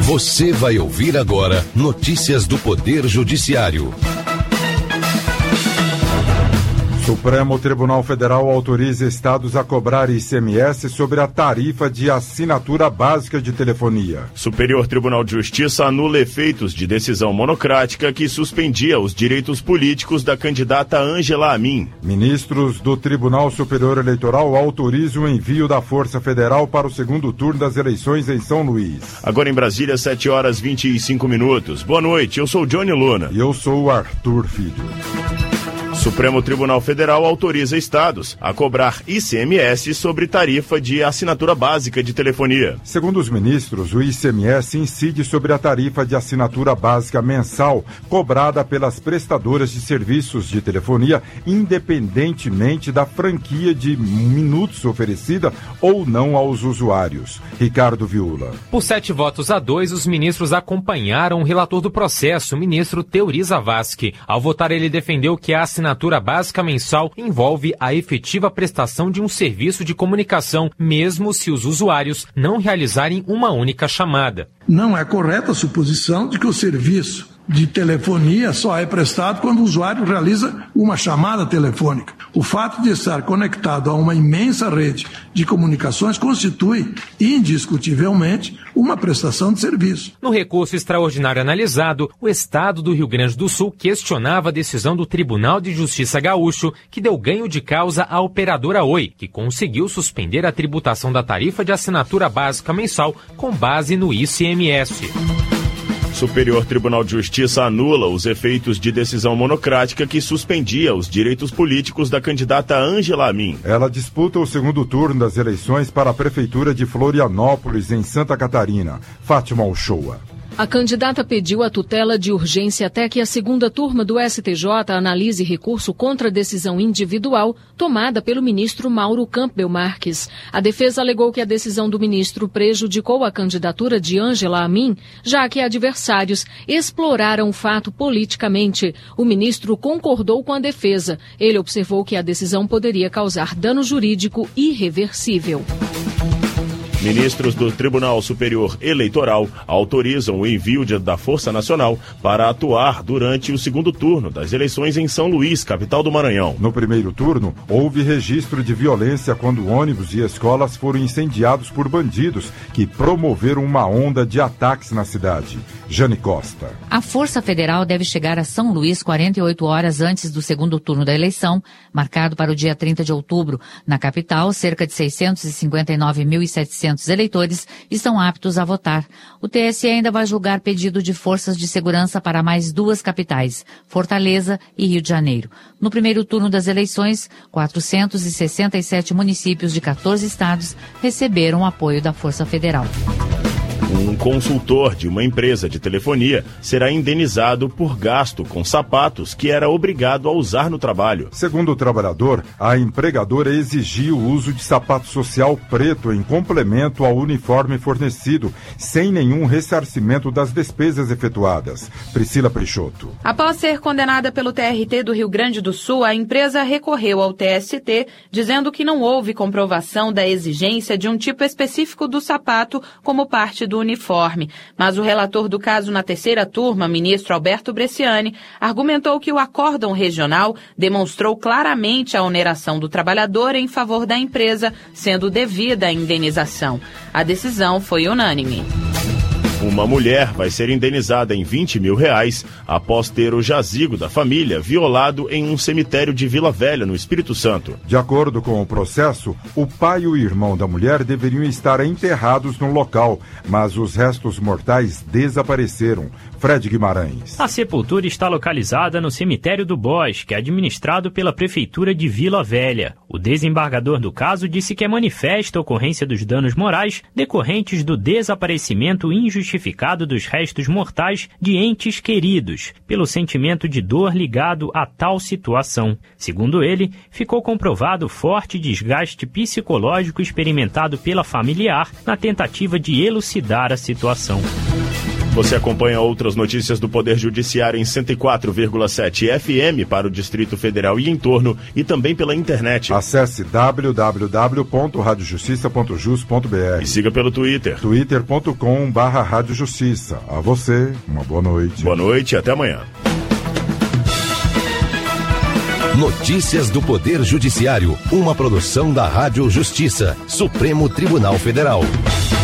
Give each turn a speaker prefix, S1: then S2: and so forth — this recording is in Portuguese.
S1: Você vai ouvir agora notícias do Poder Judiciário.
S2: Supremo Tribunal Federal autoriza estados a cobrar ICMS sobre a tarifa de assinatura básica de telefonia.
S3: Superior Tribunal de Justiça anula efeitos de decisão monocrática que suspendia os direitos políticos da candidata Ângela Amin.
S2: Ministros do Tribunal Superior Eleitoral autorizam o envio da Força Federal para o segundo turno das eleições em São Luís.
S3: Agora em Brasília, 7h25. Boa noite, eu sou Johnny Luna.
S2: E eu sou o Arthur Filho.
S3: Supremo Tribunal Federal autoriza estados a cobrar ICMS sobre tarifa de assinatura básica de telefonia.
S2: Segundo os ministros, o ICMS incide sobre a tarifa de assinatura básica mensal cobrada pelas prestadoras de serviços de telefonia, independentemente da franquia de minutos oferecida ou não aos usuários. Ricardo Viula.
S4: Por 7-2, os ministros acompanharam o relator do processo, o ministro Teori Zavascki. Ao votar, ele defendeu que a assinatura básica mensal envolve a efetiva prestação de um serviço de comunicação, mesmo se os usuários não realizarem uma única chamada.
S5: Não é correta a suposição de que o serviço de telefonia só é prestado quando o usuário realiza uma chamada telefônica. O fato de estar conectado a uma imensa rede de comunicações constitui, indiscutivelmente, uma prestação de serviço.
S4: No recurso extraordinário analisado, o Estado do Rio Grande do Sul questionava a decisão do Tribunal de Justiça Gaúcho, que deu ganho de causa à operadora Oi, que conseguiu suspender a tributação da tarifa de assinatura básica mensal com base no ICMS.
S3: Superior Tribunal de Justiça anula os efeitos de decisão monocrática que suspendia os direitos políticos da candidata Ângela Amin.
S2: Ela disputa o segundo turno das eleições para a Prefeitura de Florianópolis, em Santa Catarina. Fátima Uchoa.
S6: A candidata pediu a tutela de urgência até que a segunda turma do STJ analise recurso contra a decisão individual tomada pelo ministro Mauro Campbell Marques. A defesa alegou que a decisão do ministro prejudicou a candidatura de Ângela Amin, já que adversários exploraram o fato politicamente. O ministro concordou com a defesa. Ele observou que a decisão poderia causar dano jurídico irreversível.
S3: Ministros do Tribunal Superior Eleitoral autorizam o envio da Força Nacional para atuar durante o segundo turno das eleições em São Luís, capital do Maranhão.
S2: No primeiro turno, houve registro de violência quando ônibus e escolas foram incendiados por bandidos que promoveram uma onda de ataques na cidade. Jane Costa.
S7: A Força Federal deve chegar a São Luís 48 horas antes do segundo turno da eleição, marcado para o dia 30 de outubro. Na capital, cerca de 659.700 eleitores estão aptos a votar. O TSE ainda vai julgar pedido de forças de segurança para mais duas capitais, Fortaleza e Rio de Janeiro. No primeiro turno das eleições, 467 municípios de 14 estados receberam o apoio da Força Federal.
S3: Um consultor de uma empresa de telefonia será indenizado por gasto com sapatos que era obrigado a usar no trabalho.
S2: Segundo o trabalhador, a empregadora exigiu o uso de sapato social preto em complemento ao uniforme fornecido, sem nenhum ressarcimento das despesas efetuadas. Priscila Peixoto.
S8: Após ser condenada pelo TRT do Rio Grande do Sul, a empresa recorreu ao TST, dizendo que não houve comprovação da exigência de um tipo específico do sapato como parte do uniforme. Mas o relator do caso na terceira turma, ministro Alberto Bresciani, argumentou que o acórdão regional demonstrou claramente a oneração do trabalhador em favor da empresa, sendo devida a indenização. A decisão foi unânime.
S3: Uma mulher vai ser indenizada em R$20 mil após ter o jazigo da família violado em um cemitério de Vila Velha, no Espírito Santo.
S2: De acordo com o processo, o pai e o irmão da mulher deveriam estar enterrados no local, mas os restos mortais desapareceram. Fred Guimarães.
S9: A sepultura está localizada no cemitério do Bosque, administrado pela Prefeitura de Vila Velha. O desembargador do caso disse que é manifesta a ocorrência dos danos morais decorrentes do desaparecimento injustificado dos restos mortais de entes queridos, pelo sentimento de dor ligado a tal situação. Segundo ele, ficou comprovado forte desgaste psicológico experimentado pela familiar na tentativa de elucidar a situação.
S3: Você acompanha outras notícias do Poder Judiciário em 104,7 FM para o Distrito Federal e entorno e também pela internet.
S2: Acesse www.radiojustiça.jus.br
S3: e siga pelo Twitter.
S2: twitter.com/radiojustiça. A você, uma boa noite.
S3: Boa noite e até amanhã.
S1: Notícias do Poder Judiciário, uma produção da Rádio Justiça, Supremo Tribunal Federal.